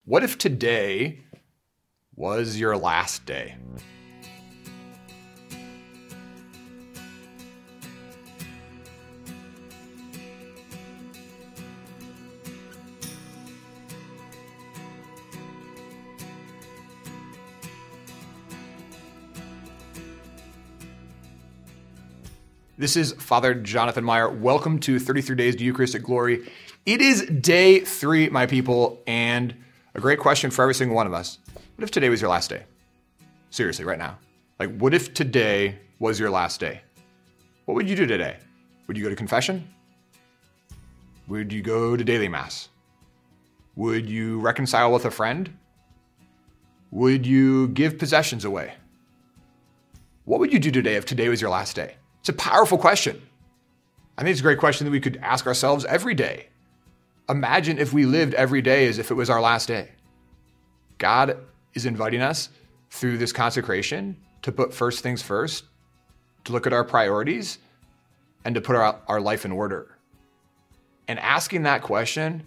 What if today was your last day? This is Father Jonathan Meyer. Welcome to 33 Days to Eucharistic Glory. It is day 3, my people, and a great question for every single one of us. What if today was your last day? Seriously, right now. What if today was your last day? What would you do today? Would you go to confession? Would you go to daily mass? Would you reconcile with a friend? Would you give possessions away? What would you do today if today was your last day? It's a powerful question. I think it's a great question that we could ask ourselves every day. Imagine if we lived every day as if it was our last day. God is inviting us through this consecration to put first things first, to look at our priorities, and to put our life in order. And asking that question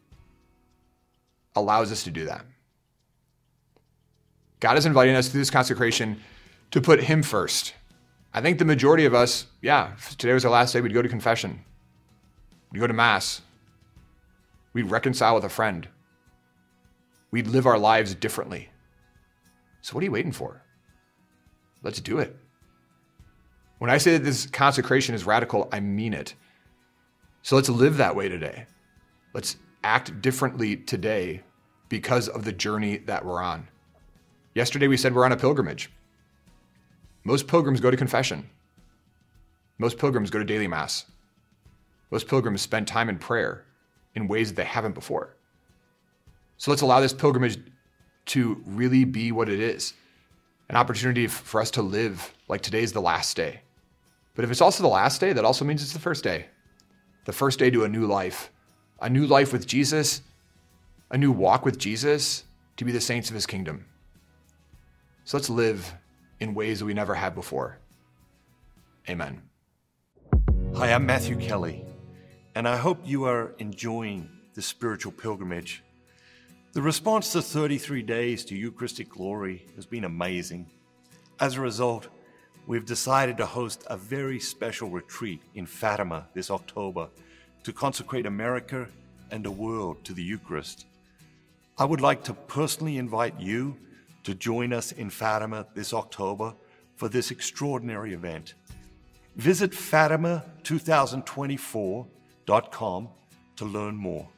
allows us to do that. God is inviting us through this consecration to put Him first. I think the majority of us, if today was our last day, we'd go to confession. We'd go to mass. We'd reconcile with a friend. We'd live our lives differently. So what are you waiting for? Let's do it. When I say that this consecration is radical, I mean it. So let's live that way today. Let's act differently today because of the journey that we're on. Yesterday we said we're on a pilgrimage. Most pilgrims go to confession. Most pilgrims go to daily mass. Most pilgrims spend time in prayer in ways that they haven't before. So let's allow this pilgrimage to really be what it is, an opportunity for us to live like today's the last day. But if it's also the last day, that also means it's the first day to a new life with Jesus, a new walk with Jesus to be the saints of His kingdom. So let's live in ways that we never had before. Amen. Hi, I'm Matthew Kelly, and I hope you are enjoying the spiritual pilgrimage. The response to 33 Days to Eucharistic Glory has been amazing. As a result, we've decided to host a very special retreat in Fatima this October to consecrate America and the world to the Eucharist. I would like to personally invite you to join us in Fatima this October for this extraordinary event. Visit Fatima2024.com to learn more.